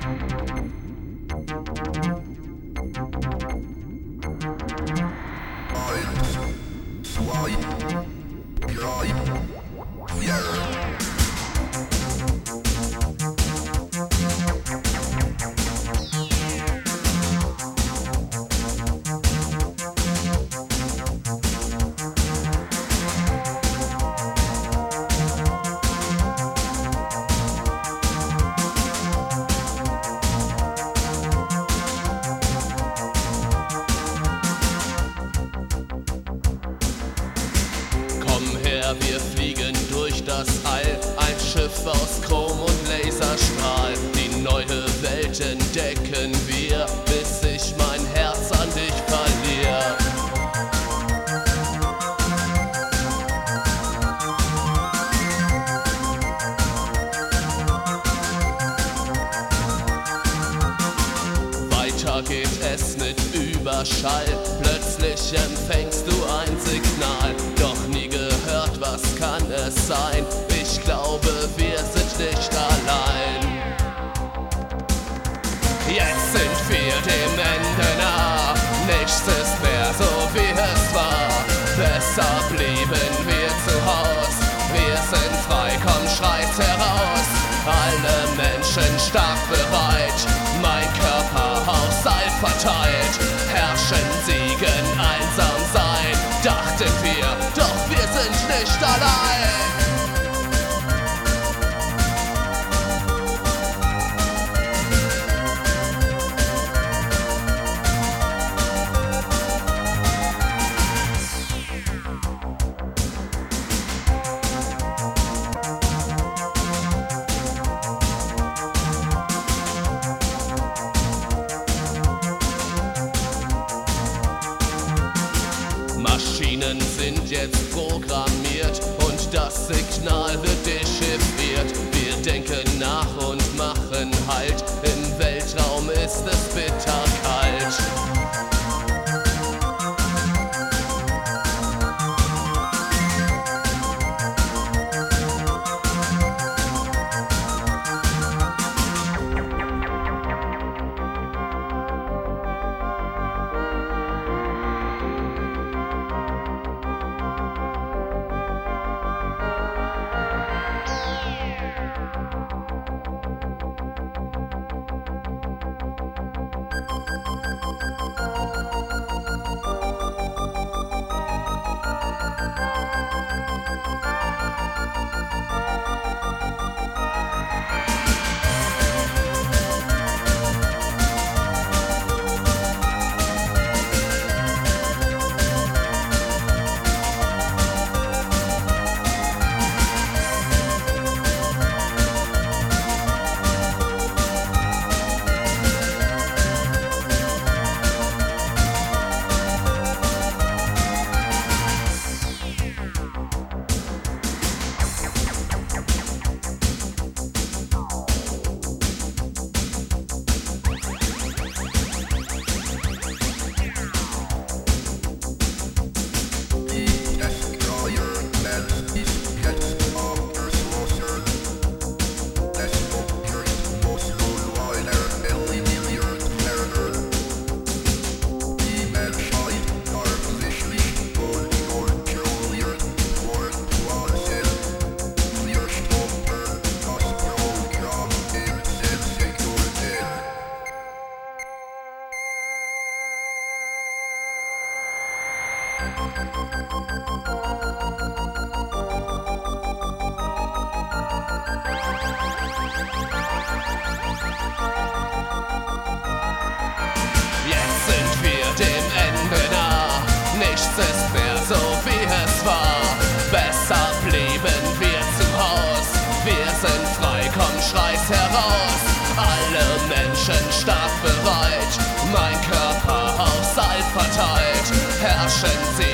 Wir fliegen durch das All, ein Schiff aus Chrom und Laserstrahl. Die neue Welt entdecken wir, bis ich mein Herz an dich verliere. Weiter geht es mit Überschall, plötzlich empfängst du ein Signal. Doch nie gehört, was kann es sein? Ich glaube, wir sind nicht allein. Jetzt sind wir dem Ende nah, nichts ist mehr so wie es war. Besser blieben wir zu Haus, wir sind frei, komm schreit heraus. Alle Menschen stark bereit, mein Körper aufs All verteilt. Herrschen, siegen, einsam sein, dachten wir, doch wir sind nicht allein. Maschinen sind jetzt programmiert und das Signal wird dechiffriert. Wir denken nach und machen Halt, im Weltraum ist es bitter kalt. Jetzt sind wir dem Ende nah, nichts ist mehr so wie es war. Besser blieben wir zu Haus, wir sind frei, komm schreit's heraus. Alle Menschen stark bereit, mein Körper aufs All verteilt. Herrschen sie